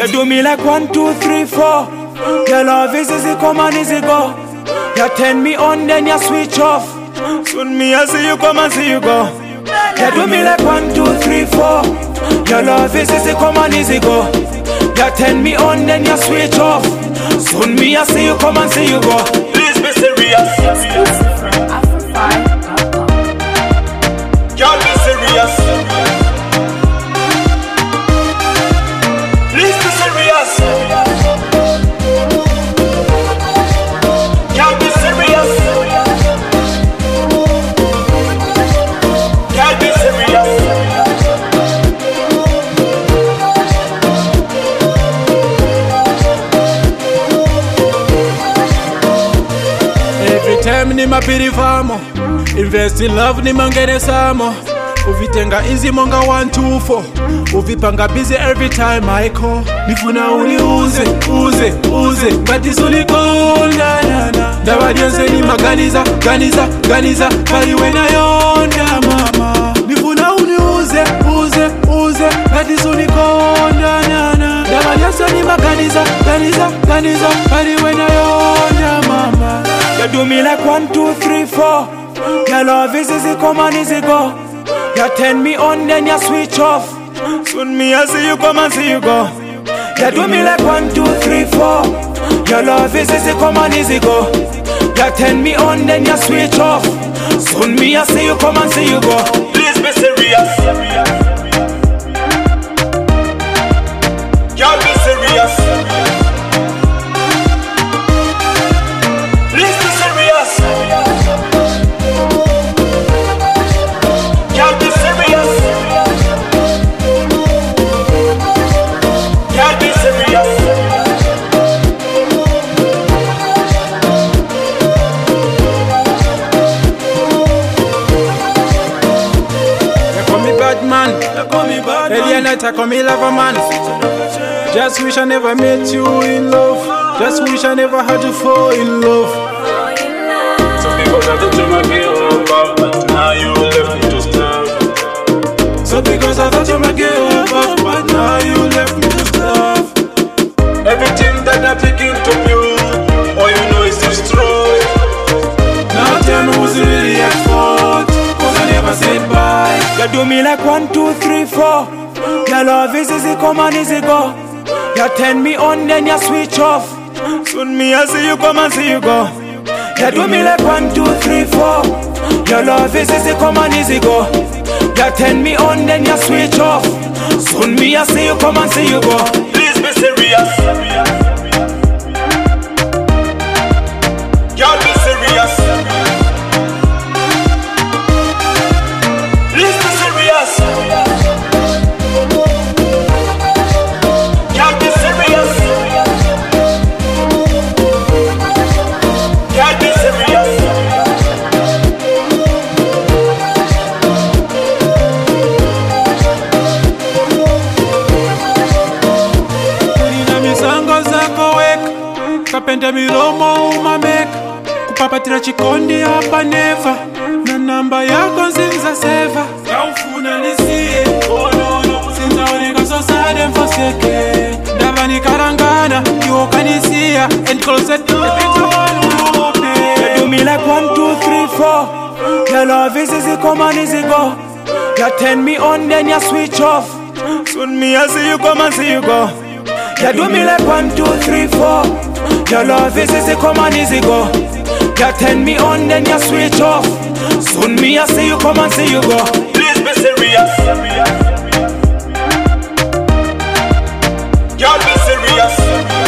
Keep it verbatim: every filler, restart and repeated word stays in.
You do me like one, two, three, four. Your love is easy, come and easy go. You turn me on, then you switch off. Soon me I see you come and see you go. You do me like one, two, three, four. Your love is easy, come and easy go. You turn me on, then you switch off. Soon me I see you come and see you go. Please be serious. Exclusive from Afrofi dot com. Y'all be serious. Please be serious. Y'all be serious. Y'all be serious. Every time ni mapiri famo, invest in love ni mangere samo. Uvitenga easy monga one two four. Uvipanga busy every time I call. Nifuna uni uze, uze, uze. But it's only cold, na na na. Dawa dianse ni maganiza, ganiza, ganiza. Pari wena yonda mama. Nifuna uni uze, uze, uze. But it's only cold, na na na. Dawa dianse ni maganiza, ganiza, ganiza. Pari wena yonda mama. You do me like one, two, three, four. Your love is easy, come and easy go. You turn me on, then you switch off. Soon me I see you come and see you go. You do me like one, two, three, four. Your love is easy, come and easy go. You turn me on, then you switch off. Soon me I see you come and see you go. Please be serious. Y'all be serious. Please be serious. Y'all be serious. Y'all be serious. They call me bad man. They call me bad Earlier man. night I call me lover man. Just wish I never met you in love. Just wish I never had to fall in love. Some people try to turn my girl up, but now you left me to starve. So because I thought you might get over, but now you left me to starve. Everything that I'm taking to you, all you know is destroy. Now tell me who's really at fault, cause I never said bye. You do me like one, two, three, four. Your love is easy, come and easy go. You turn me on, then you switch off. Soon me I see you come and see you go. You do me like one, two, three, four. Your love is easy, come and easy go. You turn me on, then you switch off. Soon me I see you come and see you go. Please be serious. Y'all be serious. Please be serious. Y'all be serious. Y'all be serious. Nina misango zako weka, kapenda miromo umameka. Kupapatira chikondi hapa neva, na namba yako nzinza seva. Kaufuna nisiye, oh no no. Sinza oneka so sad and forsake. Dava ni karangana, you kanisia. And closet to the better one who open. You do me like one, two, three, four. Your love is easy, come and easy go. You turn me on, then you switch off. Soon me I see you come and see you go. You do me like one, two, three, four. Your love is easy, come and easy go. You turn me on, then you switch off. Soon me I see you come and see you go. Please be serious. Y'all be serious.